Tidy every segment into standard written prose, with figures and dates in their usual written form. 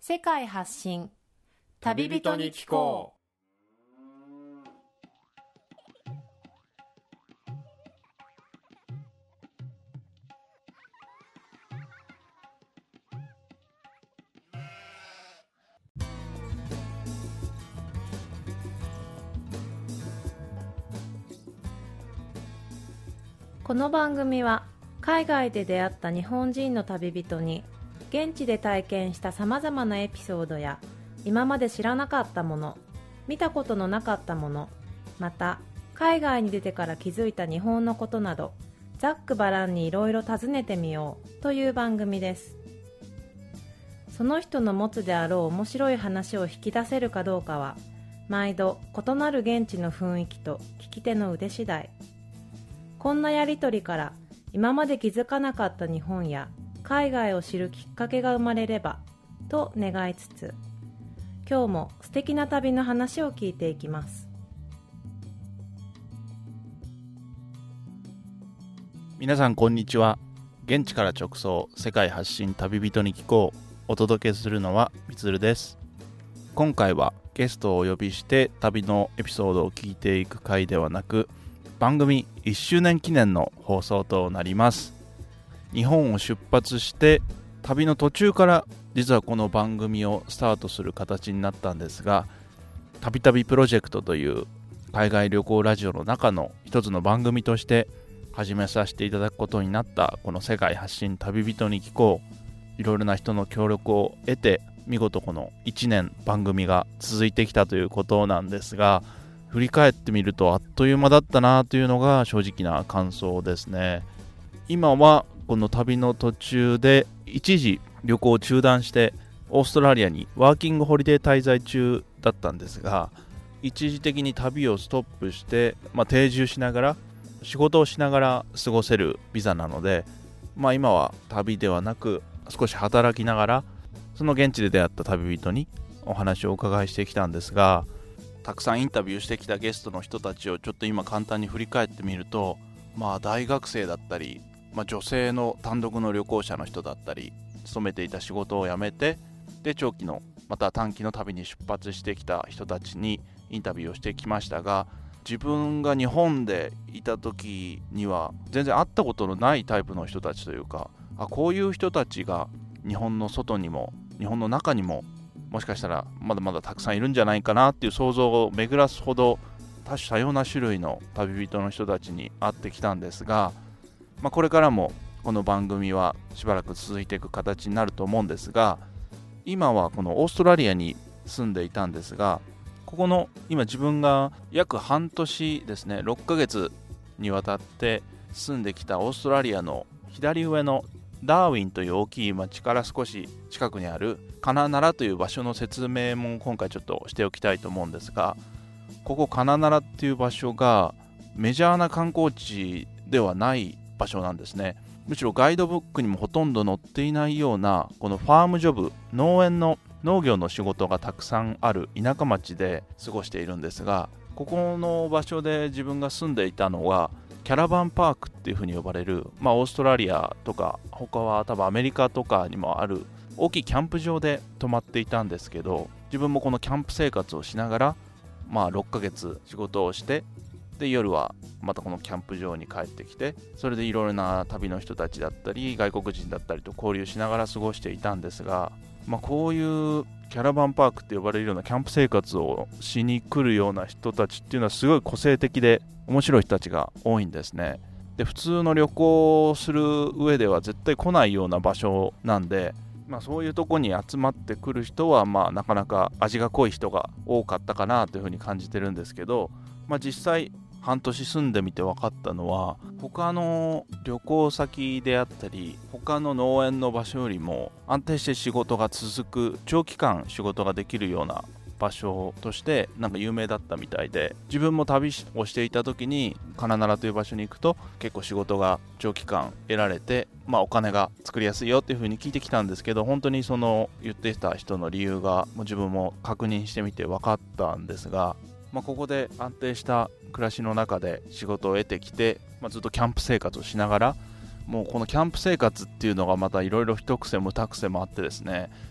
世界発信旅人に聞こう。この番組は海外で出会った日本人の旅人に現地で体験したさまざまなエピソードや今まで知らなかったもの、見たことのなかったもの、また海外に出てから気づいた日本のことなどざっくばらんにいろいろ尋ねてみようという番組です。その人の持つであろう面白い話を引き出せるかどうかは毎度異なる現地の雰囲気と聞き手の腕次第。こんなやりとりから今まで気づかなかった日本や海外を知るきっかけが生まれればと願いつつ、今日も素敵な旅の話を聞いていきます。 皆さんこんにちは。現地から直送世界発信旅人に聞こう。お届けするのはみつるです。今回はゲストをお呼びして旅のエピソードを聞いていく回ではなく、番組1周年記念の放送となります。日本を出発して旅の途中から実はこの番組をスタートする形になったんですが、旅旅プロジェクトという海外旅行ラジオの中の一つの番組として始めさせていただくことになったこの世界発信旅人に聞こう。いろいろな人の協力を得て見事この1年番組が続いてきたということなんですが、振り返ってみるとあっという間だったなというのが正直な感想ですね。今はこの旅の途中で一時旅行を中断してオーストラリアにワーキングホリデー滞在中だったんですが、一時的に旅をストップして、定住しながら仕事をしながら過ごせるビザなので、今は旅ではなく少し働きながらその現地で出会った旅人にお話をお伺いしてきたんですが、たくさんインタビューしてきたゲストの人たちをちょっと今簡単に振り返ってみると、大学生だったり、女性の単独の旅行者の人だったり、勤めていた仕事を辞めてで長期のまた短期の旅に出発してきた人たちにインタビューをしてきましたが、自分が日本でいた時には全然会ったことのないタイプの人たちというか、こういう人たちが日本の外にも日本の中にももしかしたらまだまだたくさんいるんじゃないかなっていう想像を巡らすほど多種多様な種類の旅人の人たちに会ってきたんですが、これからもこの番組はしばらく続いていく形になると思うんですが、今はこのオーストラリアに住んでいたんですが、ここの今自分が約半年ですね、6ヶ月にわたって住んできたオーストラリアの左上のダーウィンという大きい町から少し近くにあるカナナラという場所の説明も今回ちょっとしておきたいと思うんですが、ここカナナラっていう場所がメジャーな観光地ではない場所なんですね。むしろガイドブックにもほとんど載っていないようなこのファームジョブ、農業の仕事がたくさんある田舎町で過ごしているんですが、ここの場所で自分が住んでいたのはキャラバンパークっていう風に呼ばれる、オーストラリアとか他は多分アメリカとかにもある大きいキャンプ場で泊まっていたんですけど、自分もこのキャンプ生活をしながら、6ヶ月仕事をして、で夜はまたこのキャンプ場に帰ってきて、それでいろいろな旅の人たちだったり外国人だったりと交流しながら過ごしていたんですが、こういうキャラバンパークって呼ばれるようなキャンプ生活をしに来るような人たちっていうのはすごい個性的で面白い人たちが多いんですね。で普通の旅行をする上では絶対来ないような場所なんで、そういうとこに集まってくる人はなかなか味が濃い人が多かったかなというふうに感じてるんですけど、実際半年住んでみて分かったのは、他の旅行先であったり他の農園の場所よりも安定して仕事が続く、長期間仕事ができるような場所として有名だったみたいで、自分も旅をしていた時にカナナラという場所に行くと結構仕事が長期間得られて、お金が作りやすいよっていう風に聞いてきたんですけど、本当にその言ってた人の理由が自分も確認してみて分かったんですが、ここで安定した暮らしの中で仕事を得てきて、ずっとキャンプ生活をしながら、もうこのキャンプ生活っていうのがまたいろいろ一癖も二癖もあってですね、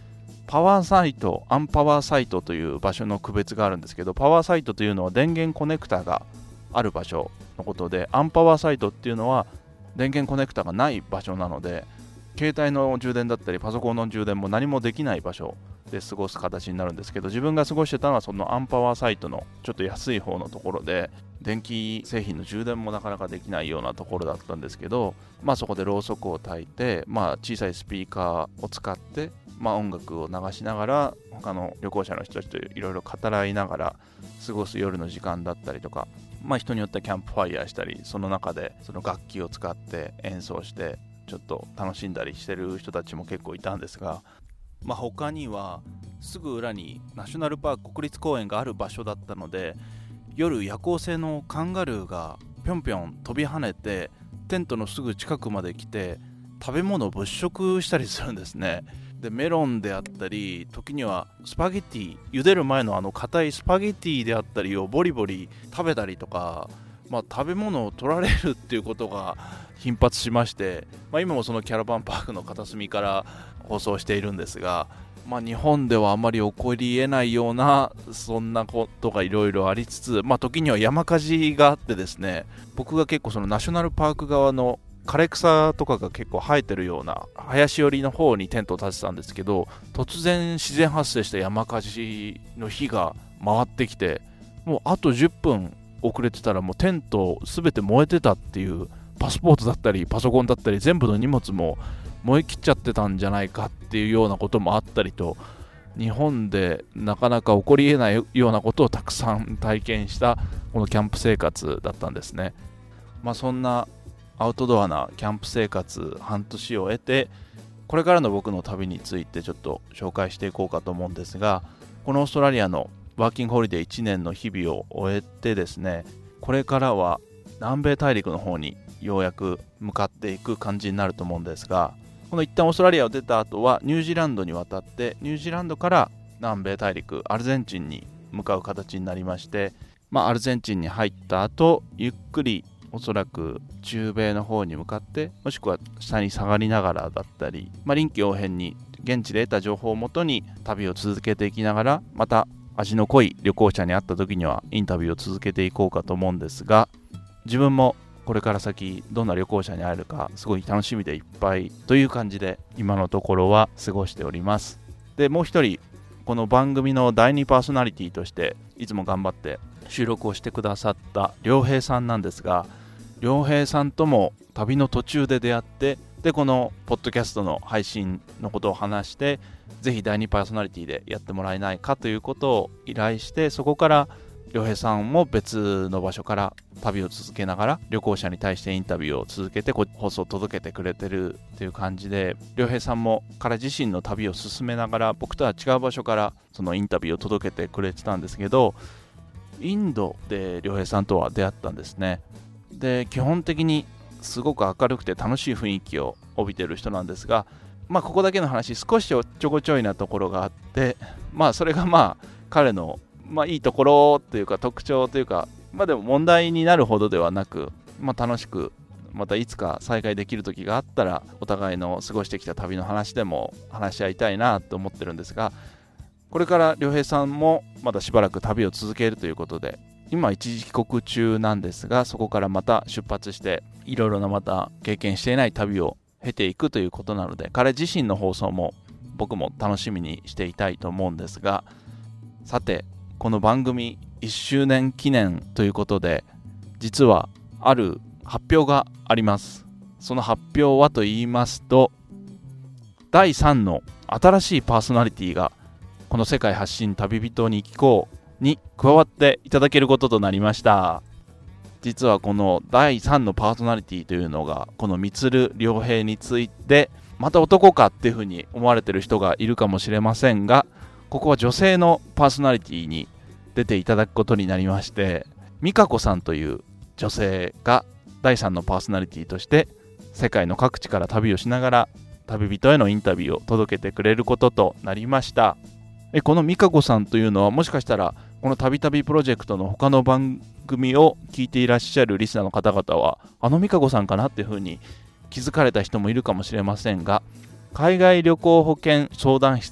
パワーサイト、アンパワーサイトという場所の区別があるんですけど、パワーサイトというのは電源コネクタがある場所のことで、アンパワーサイトっていうのは電源コネクタがない場所なので、携帯の充電だったりパソコンの充電も何もできない場所で過ごす形になるんですけど、自分が過ごしてたのはそのアンパワーサイトのちょっと安い方のところで、電気製品の充電もなかなかできないようなところだったんですけど、そこでろうそくを焚いて、小さいスピーカーを使って、音楽を流しながら他の旅行者の人たちといろいろ語らいながら過ごす夜の時間だったりとか、人によってはキャンプファイヤーしたり、その中でその楽器を使って演奏してちょっと楽しんだりしてる人たちも結構いたんですが、他にはすぐ裏にナショナルパーク国立公園がある場所だったので、夜夜行性のカンガルーがぴょんぴょん飛び跳ねてテントのすぐ近くまで来て食べ物を物色したりするんですね。でメロンであったり、時にはスパゲティ、茹でる前の硬いスパゲティであったりをボリボリ食べたりとか、食べ物を取られるっていうことが頻発しまして、今もそのキャラバンパークの片隅から放送しているんですが、日本ではあまり起こり得ないようなそんなことがいろいろありつつ、時には山火事があってですね、僕が結構そのナショナルパーク側の枯れ草とかが結構生えてるような林寄りの方にテントを立てたんですけど、突然自然発生した山火事の火が回ってきて、もうあと10分遅れてたらもうテント全て燃えてたっていう、パスポートだったりパソコンだったり全部の荷物も燃え切っちゃってたんじゃないかっていうようなこともあったりと、日本でなかなか起こり得ないようなことをたくさん体験したこのキャンプ生活だったんですね。そんなアウトドアなキャンプ生活半年を得て、これからの僕の旅についてちょっと紹介していこうかと思うんですが、このオーストラリアのワーキングホリデー1年の日々を終えてですね、これからは南米大陸の方にようやく向かっていく感じになると思うんですが、この一旦オーストラリアを出た後はニュージーランドに渡って、ニュージーランドから南米大陸アルゼンチンに向かう形になりまして、アルゼンチンに入った後、ゆっくりおそらく中米の方に向かって、もしくは下に下がりながらだったり、臨機応変に現地で得た情報をもとに旅を続けていきながら、また味の濃い旅行者に会った時にはインタビューを続けていこうかと思うんですが、自分もこれから先どんな旅行者に会えるかすごい楽しみでいっぱいという感じで今のところは過ごしております。で、もう一人この番組の第2パーソナリティとしていつも頑張って収録をしてくださった良平さんなんですが、良平さんとも旅の途中で出会って、でこのポッドキャストの配信のことを話して、ぜひ第2パーソナリティでやってもらえないかということを依頼して、そこから良平さんも別の場所から旅を続けながら旅行者に対してインタビューを続けて放送を届けてくれてるっていう感じで、良平さんも彼自身の旅を進めながら僕とは違う場所からそのインタビューを届けてくれてたんですけど、インドで良平さんとは出会ったんですね。で、基本的にすごく明るくて楽しい雰囲気を帯びてる人なんですが、ここだけの話、少しちょこちょいなところがあって、それが彼のいいところというか特徴というか、でも問題になるほどではなく、楽しくまたいつか再会できる時があったらお互いの過ごしてきた旅の話でも話し合いたいなと思ってるんですが、これから良平さんもまだしばらく旅を続けるということで、今一時帰国中なんですが、そこからまた出発していろいろなまた経験していない旅を経ていくということなので、彼自身の放送も僕も楽しみにしていたいと思うんですが、さてこの番組1周年記念ということで、実はある発表があります。その発表はと言いますと、第3の新しいパーソナリティがこの世界発信旅人に聞こうに加わっていただけることとなりました。実はこの第3のパーソナリティというのが、この満良平についてまた男かっていうふうに思われている人がいるかもしれませんが、ここは女性のパーソナリティに出ていただくことになりまして、美香子さんという女性が第3のパーソナリティとして世界の各地から旅をしながら旅人へのインタビューを届けてくれることとなりました。この美香子さんというのは、もしかしたらこの旅旅プロジェクトの他の番組を聞いていらっしゃるリスナーの方々は、あの美香子さんかなっていうふうに気づかれた人もいるかもしれませんが、海外旅行保険相談室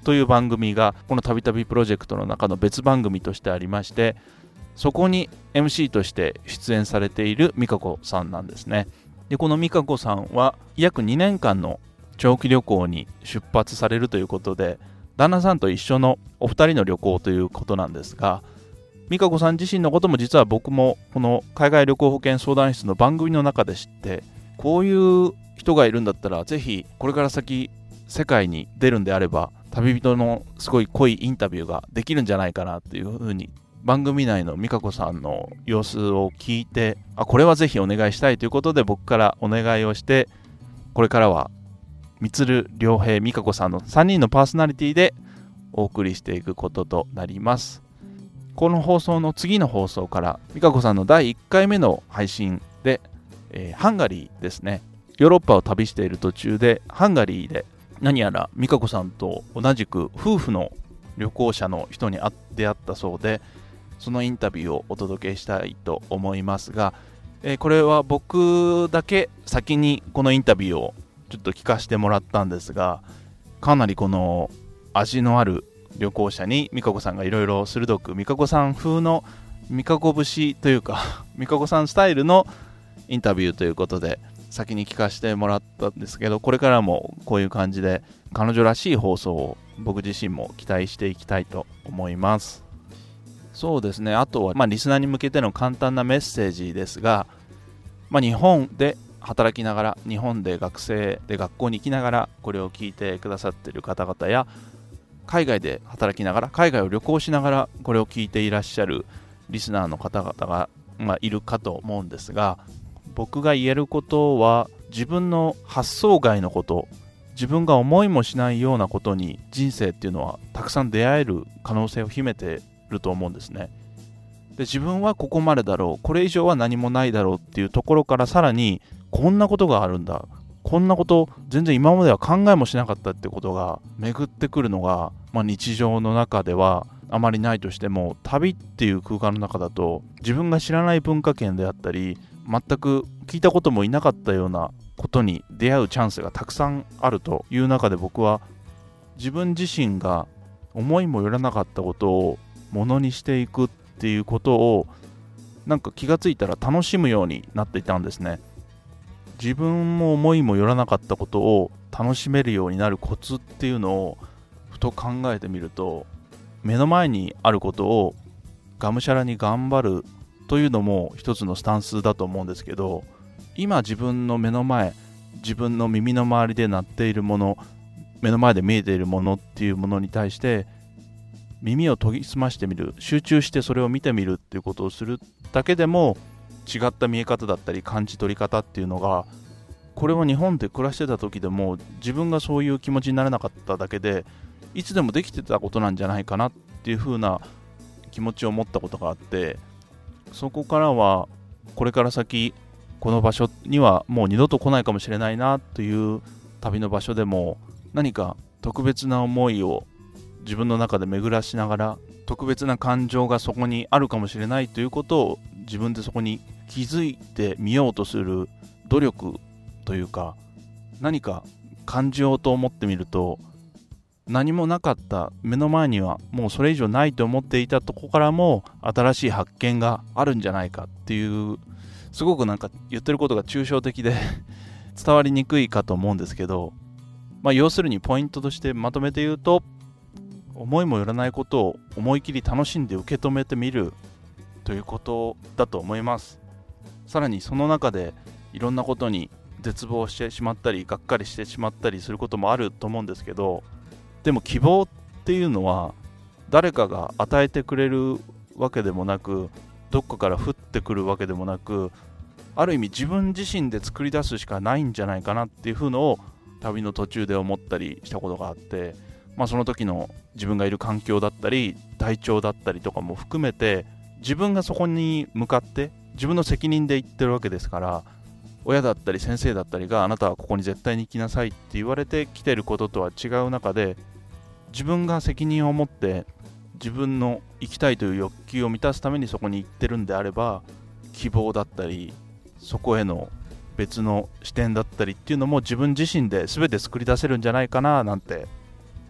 という番組がこのたびたびプロジェクトの中の別番組としてありまして、そこに MC として出演されている美香子さんなんですね。でこの美香子さんは約2年間の長期旅行に出発されるということで、旦那さんと一緒のお二人の旅行ということなんですが、美香子さん自身のことも実は僕もこの海外旅行保険相談室の番組の中で知って、こういう人がいるんだったらぜひこれから先世界に出るんであれば旅人のすごい濃いインタビューができるんじゃないかなっていうふうに番組内の美香子さんの様子を聞いて、これはぜひお願いしたいということで僕からお願いをして、これからは充良平美香子さんの3人のパーソナリティでお送りしていくこととなります。この放送の次の放送から美香子さんの第1回目の配信で、ハンガリーですね、ヨーロッパを旅している途中でハンガリーで何やら美香子さんと同じく夫婦の旅行者の人に出会ったそうで、そのインタビューをお届けしたいと思いますが、これは僕だけ先にこのインタビューをちょっと聞かせてもらったんですが、かなりこの味のある旅行者に美香子さんがいろいろ鋭く美香子さん風の美香子節というか美香子さんスタイルのインタビューということで先に聞かせてもらったんですけど、これからもこういう感じで彼女らしい放送を僕自身も期待していきたいと思います。そうですね、あとはリスナーに向けての簡単なメッセージですが、日本で働きながら、日本で学生で学校に行きながらこれを聞いてくださっている方々や、海外で働きながら海外を旅行しながらこれを聞いていらっしゃるリスナーの方々が、いるかと思うんですが、僕が言えることは自分の発想外のこと、自分が思いもしないようなことに人生っていうのはたくさん出会える可能性を秘めていると思うんですね。で自分はここまでだろう、これ以上は何もないだろうっていうところから、さらにこんなことがあるんだ、こんなこと全然今までは考えもしなかったってことが巡ってくるのが、日常の中ではあまりないとしても、旅っていう空間の中だと自分が知らない文化圏であったり、全く聞いたこともいなかったようなことに出会うチャンスがたくさんあるという中で、僕は自分自身が思いもよらなかったことをものにしていくっていうことを気がついたら楽しむようになっていたんですね。自分も思いもよらなかったことを楽しめるようになるコツっていうのをふと考えてみると、目の前にあることをがむしゃらに頑張るというのも一つのスタンスだと思うんですけど、今自分の目の前、自分の耳の周りで鳴っているもの、目の前で見えているものっていうものに対して耳を研ぎ澄ましてみる、集中してそれを見てみるっていうことをするだけでも、違った見え方だったり感じ取り方っていうのが、これは日本で暮らしてた時でも自分がそういう気持ちになれなかっただけで、いつでもできてたことなんじゃないかなっていう風な気持ちを持ったことがあって、そこからはこれから先この場所にはもう二度と来ないかもしれないなという旅の場所でも、何か特別な思いを自分の中で巡らしながら、特別な感情がそこにあるかもしれないということを自分でそこに気づいてみようとする努力というか、何か感じようと思ってみると、何もなかった目の前にはもうそれ以上ないと思っていたとこからも新しい発見があるんじゃないかっていう、すごく言ってることが抽象的で伝わりにくいかと思うんですけど、要するにポイントとしてまとめて言うと、思いもよらないことを思い切り楽しんで受け止めてみるということだと思います。さらにその中でいろんなことに絶望してしまったり、がっかりしてしまったりすることもあると思うんですけど、でも希望っていうのは誰かが与えてくれるわけでもなく、どっかから降ってくるわけでもなく、ある意味自分自身で作り出すしかないんじゃないかなっていうのを旅の途中で思ったりしたことがあって、その時の自分がいる環境だったり体調だったりとかも含めて、自分がそこに向かって自分の責任で行ってるわけですから、親だったり先生だったりがあなたはここに絶対に行きなさいって言われて来てることとは違う中で、自分が責任を持って自分の行きたいという欲求を満たすためにそこに行ってるんであれば、希望だったりそこへの別の視点だったりっていうのも自分自身で全て作り出せるんじゃないかななんて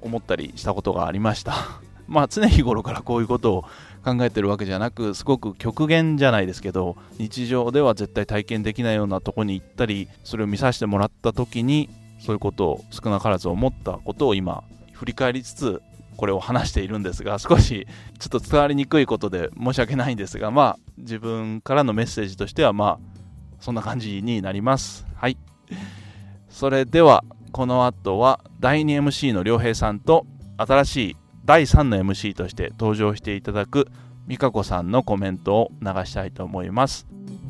思ったりしたことがありました常日頃からこういうことを考えてるわけじゃなく、すごく極限じゃないですけど、日常では絶対体験できないようなとこに行ったり、それを見させてもらった時にそういうことを少なからず思ったことを今振り返りつつこれを話しているんですが、少しちょっと伝わりにくいことで申し訳ないんですが、自分からのメッセージとしてはそんな感じになります。はい。それではこの後は第 2MC の良平さんと新しい第3の MC として登場していただく美香子さんのコメントを流したいと思います。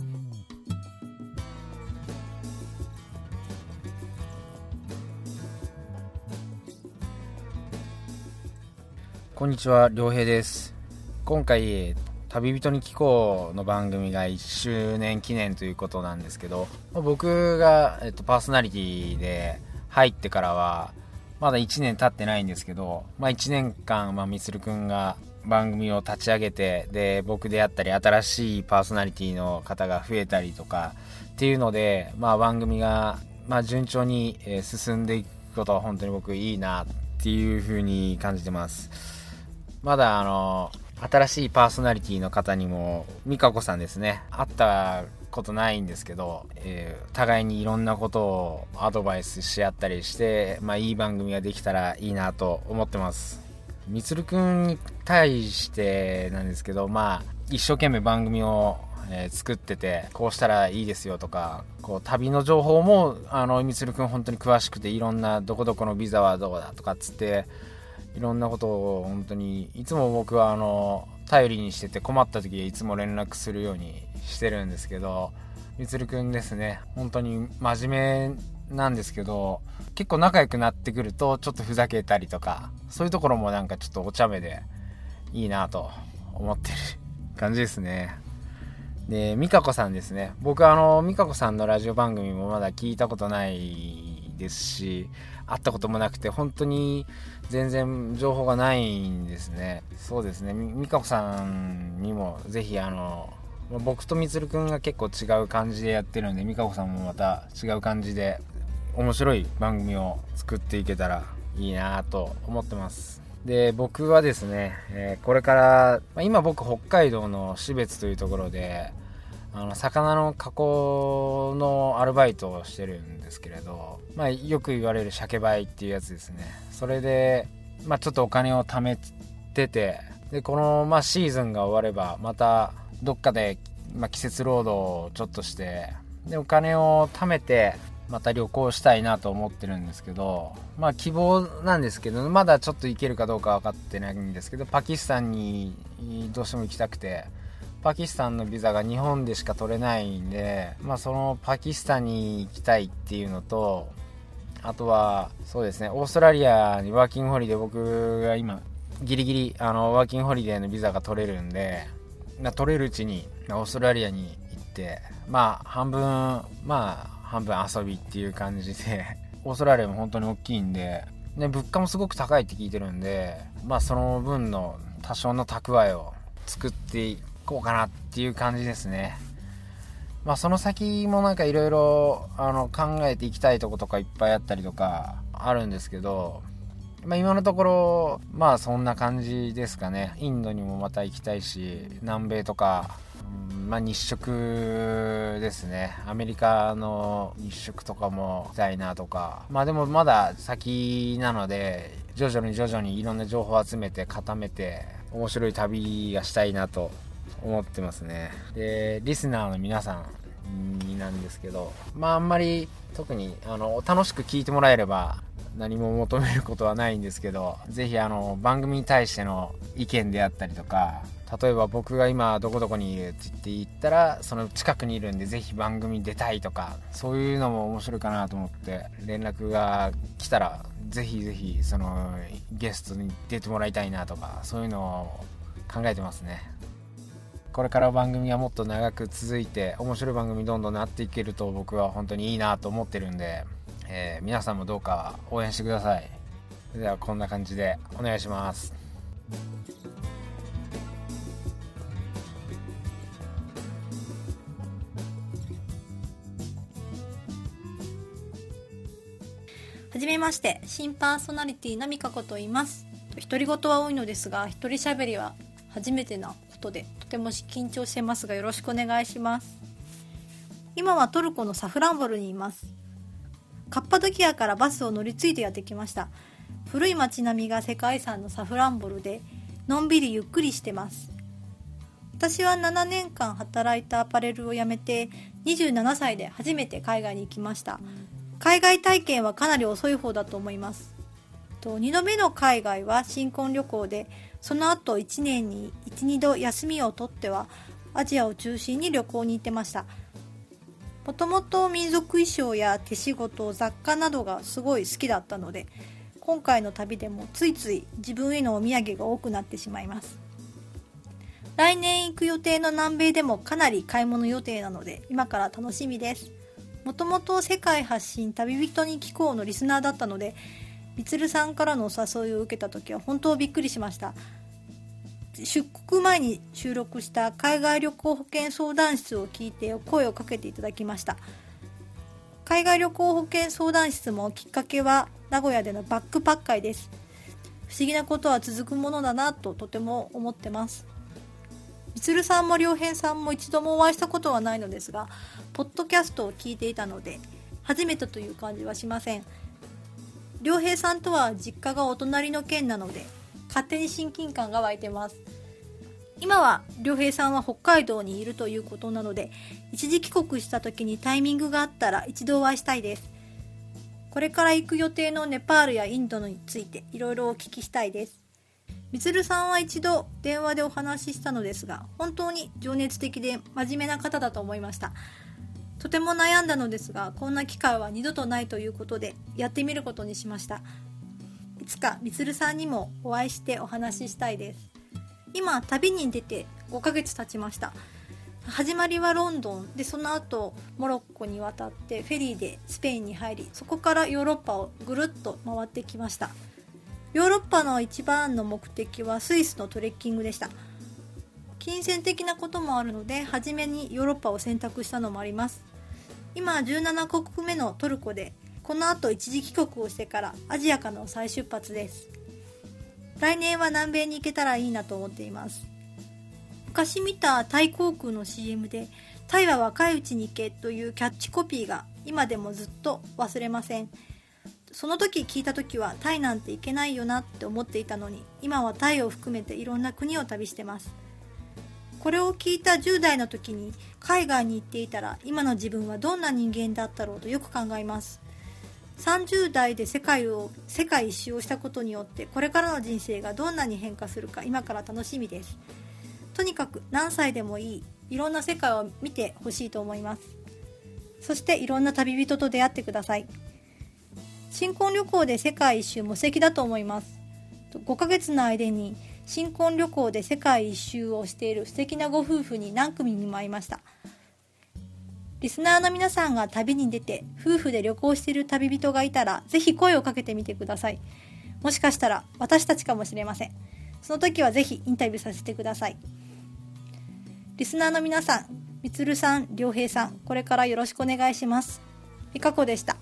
こんにちは、良平です。今回旅人に聞こうの番組が1周年記念ということなんですけど、僕が、パーソナリティで入ってからはまだ1年経ってないんですけど、1年間、みつるくんが番組を立ち上げて、で僕であったり新しいパーソナリティの方が増えたりとかっていうので、番組が、順調に進んでいくことは本当に僕いいなっていう風に感じてます。まだ新しいパーソナリティの方にも美香子さんですね、会ったことないんですけど、互いにいろんなことをアドバイスし合ったりして、いい番組ができたらいいなと思ってます。みつるくんに対してなんですけど、一生懸命番組を、作ってて、こうしたらいいですよとか、こう旅の情報もみつるくん本当に詳しくて、いろんなどこどこのビザはどうだとかっつっていろんなことを本当にいつも僕は頼りにしてて、困った時はいつも連絡するようにしてるんですけど、みつるくんですね、本当に真面目なんですけど、結構仲良くなってくるとちょっとふざけたりとか、そういうところもなんかちょっとお茶目でいいなと思ってる感じですね。で、美香子さんですね、僕美香子さんのラジオ番組もまだ聞いたことないですし、会ったこともなくて本当に全然情報がないんですね。そうですね、美香子さんにもぜひ僕とみつるくんが結構違う感じでやってるんで、美香子さんもまた違う感じで面白い番組を作っていけたらいいなと思ってます。で、僕はですね、これから、今僕北海道の標別というところで魚の加工のアルバイトをしてるんですけれど、よく言われる鮭梅っていうやつですね。それでちょっとお金を貯めてて、でこのシーズンが終わればまたどっかで季節労働をちょっとして、でお金を貯めてまた旅行したいなと思ってるんですけど、希望なんですけど、まだちょっと行けるかどうか分かってないんですけど、パキスタンにどうしても行きたくて、パキスタンのビザが日本でしか取れないんで、そのパキスタンに行きたいっていうのと、あとはそうですね、オーストラリアにワーキングホリデー、僕が今ギリギリワーキングホリデーのビザが取れるんで、取れるうちにオーストラリアに行って、半分遊びっていう感じで、オーストラリアも本当に大きいんで、物価もすごく高いって聞いてるんで、その分の多少の蓄えを作っていこうかなっていう感じですね。その先もなんかいろいろ考えていきたいとことかいっぱいあったりとかあるんですけど、今のところそんな感じですかね。インドにもまた行きたいし、南米とか、日食ですね、アメリカの日食とかも行きたいなとか、でもまだ先なので、徐々にいろんな情報を集めて固めて面白い旅がしたいなと思ってますね。で、リスナーの皆さんになんですけど、あんまり特に楽しく聞いてもらえれば何も求めることはないんですけど、ぜひ番組に対しての意見であったりとか、例えば僕が今どこどこにいるって言ったら、その近くにいるんでぜひ番組に出たいとか、そういうのも面白いかなと思って連絡が来たら、ぜひそのゲストに出てもらいたいなとか、そういうのを考えてますね。これから番組はもっと長く続いて、面白い番組にどんどんなっていけると僕は本当にいいなと思ってるんで、皆さんもどうか応援してください。ではこんな感じでお願いします。 はじめまして、新パーソナリティのみかこと言います。独り言は多いのですが、一人喋りは初めてなことでとても緊張してますが、よろしくお願いします。今はトルコのサフランボルにいます。カッパドキアからバスを乗り継いでやってきました。古い街並みが世界遺産のサフランボルで、のんびりゆっくりしてます。私は7年間働いたアパレルを辞めて、27歳で初めて海外に行きました。海外体験はかなり遅い方だと思います。2度目の海外は新婚旅行で、その後1年に 1,2 度休みを取ってはアジアを中心に旅行に行ってました。もともと民族衣装や手仕事、雑貨などがすごい好きだったので、今回の旅でもついつい自分へのお土産が多くなってしまいます。来年行く予定の南米でもかなり買い物予定なので、今から楽しみです。もともと世界発信旅人に聞こうのリスナーだったので、みつるさんからのお誘いを受けた時は本当びっくりしました。出国前に収録した海外旅行保険相談室を聞いて声をかけていただきました。海外旅行保険相談室もきっかけは名古屋でのバックパッカーです。不思議なことは続くものだなととても思ってます。みつるさんも良平さんも一度もお会いしたことはないのですが、ポッドキャストを聞いていたので初めてという感じはしません。良平さんとは実家がお隣の県なので勝手に親近感が湧いてます。今は良平さんは北海道にいるということなので、一時帰国した時にタイミングがあったら一度お会いしたいです。これから行く予定のネパールやインドについていろいろお聞きしたいです。みつるさんは一度電話でお話ししたのですが、本当に情熱的で真面目な方だと思いました。とても悩んだのですが、こんな機会は二度とないということでやってみることにしました。いつかみつるさんにもお会いしてお話ししたいです。今旅に出て5ヶ月経ちました。始まりはロンドンで、その後モロッコに渡ってフェリーでスペインに入り、そこからヨーロッパをぐるっと回ってきました。ヨーロッパの一番の目的はスイスのトレッキングでした。金銭的なこともあるので、初めにヨーロッパを選択したのもあります。今17カ国目のトルコで、この後一時帰国をしてからアジアからの再出発です。来年は南米に行けたらいいなと思っています。昔見たタイ航空の CM で、タイは若いうちに行けというキャッチコピーが今でもずっと忘れません。その時聞いた時はタイなんて行けないよなって思っていたのに、今はタイを含めていろんな国を旅してます。これを聞いた10代の時に海外に行っていたら、今の自分はどんな人間だったろうとよく考えます。30代で世界一周をしたことによって、これからの人生がどんなに変化するか今から楽しみです。とにかく何歳でもいいろんな世界を見てほしいと思います。そしていろんな旅人と出会ってください。新婚旅行で世界一周も素敵だと思います。5ヶ月の間に新婚旅行で世界一周をしている素敵なご夫婦に何組にも会いました。リスナーの皆さんが旅に出て夫婦で旅行している旅人がいたら、ぜひ声をかけてみてください。もしかしたら私たちかもしれません。その時はぜひインタビューさせてください。リスナーの皆さん、みつるさん、良平さん、これからよろしくお願いします。みかこでした。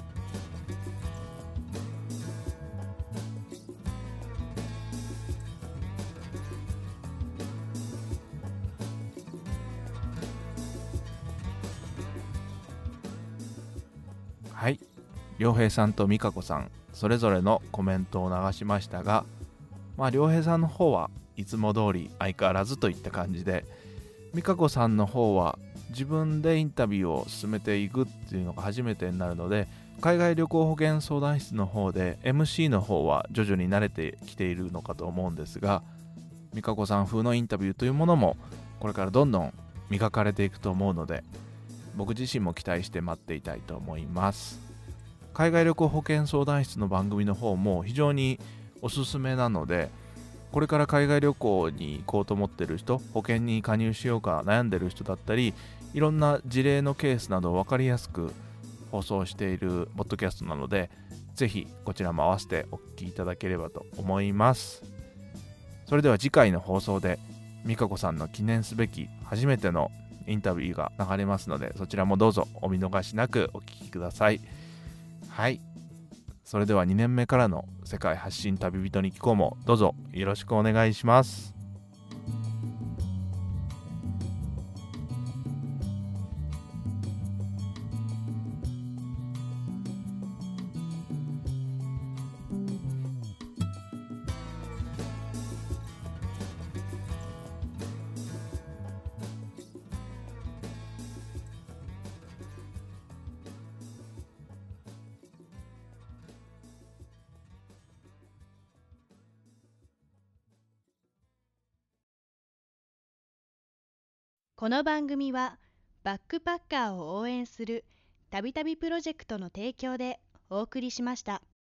はい、良平さんと美香子さんそれぞれのコメントを流しましたが、良平さんの方はいつも通り相変わらずといった感じで、美香子さんの方は自分でインタビューを進めていくっていうのが初めてになるので、海外旅行保険相談室の方で MC の方は徐々に慣れてきているのかと思うんですが、美香子さん風のインタビューというものもこれからどんどん磨かれていくと思うので、僕自身も期待して待っていたいと思います。海外旅行保険相談室の番組の方も非常におすすめなので、これから海外旅行に行こうと思っている人、保険に加入しようか悩んでる人だったり、いろんな事例のケースなどを分かりやすく放送しているポッドキャストなので、ぜひこちらも合わせてお聞きいただければと思います。それでは次回の放送で美香子さんの記念すべき初めてのインタビューが流れますので、そちらもどうぞお見逃しなくお聞きください。はい、 それでは2年目からの世界発信旅人に聞こうもどうぞよろしくお願いします。 この番組はバックパッカーを応援するたびたびプロジェクトの提供でお送りしました。